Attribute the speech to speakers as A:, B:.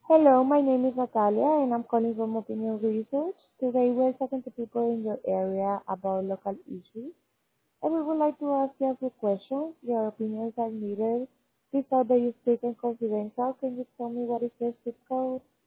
A: Hello, my name is Natalia and I'm calling from Opinion Research. Today we're talking to people in your area about local issues. And we would like to ask you a few questions. Your opinions are needed. This survey is strict and confidential. Can you tell me what is your zip code?